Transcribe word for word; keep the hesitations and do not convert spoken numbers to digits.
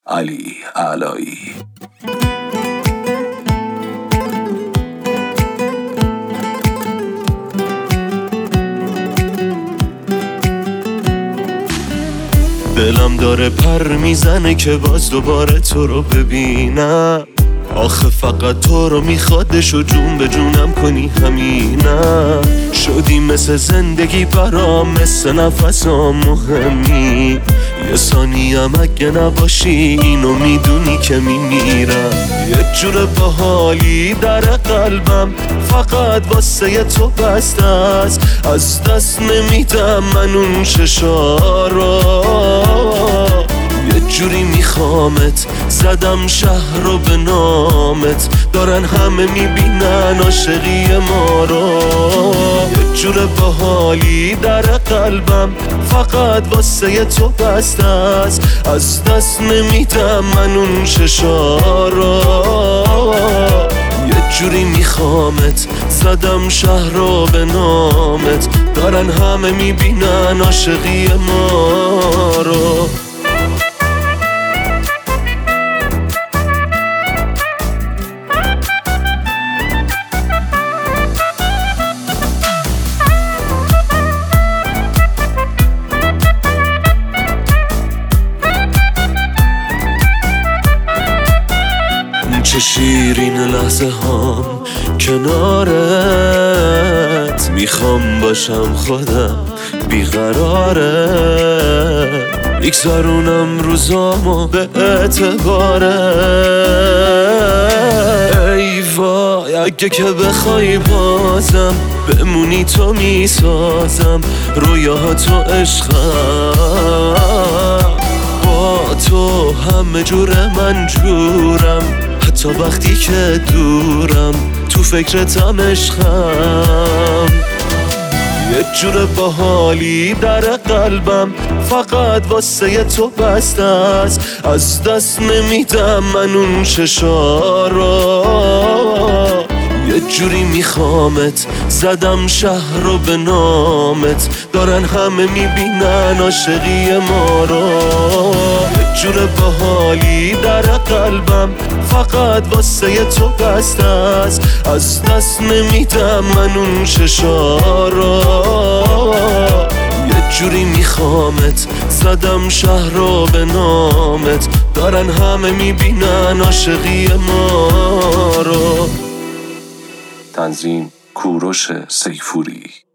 علی علایی. دلم داره پر میزنه که باز دوباره تو رو ببینم، آخه فقط تو رو میخوادش و جون به جونم کنی همینم. شدی مثل زندگی برام، مثل نفسام مهمی. یه ثانیم اگه نباشی اینو میدونی که میمیرم. یه جور باحالی در قلبم فقط واسه تو بسته است، از دست نمیدم من اون چشارو. یه جوری میخوامت، زدم شهر رو به نامت، دارن همه میبینن عاشقی ما رو. یه جور باحالی در قلبم فقط واسه تو بسته است، از دست نمیدم من اون چشا رو. یه جوری میخوامت، زدم شهر رو به نامت، دارن همه میبینن عاشقی ما رو. چه شیرین لحظه هام کنارت، میخوام باشم خودم بیقرارت، میگذرونم روزامو به اعتبارت. ای وای اگه که بخوای بازم بمونی تو میسازم رویاهاتو عشقم. با تو همه جور من جورم، حتی وقتی که دورم تو فکرتم عشقم. یه جور باحالی در قلبم فقط واسه تو بسته است، از دست نمیدم من اون چشا رو. یه جوری میخوامت، زدم شهر رو به نامت، دارن همه میبینن عاشقی ما رو. یه جور باحالی در قلبم فقط واسه تو بسته است، از دست نمیدم من اون چشا رو. یه جوری میخوامت، زدم شهر رو به نامت، دارن همه میبینن عاشقی ما رو. تنظیم کوروش سیفوری.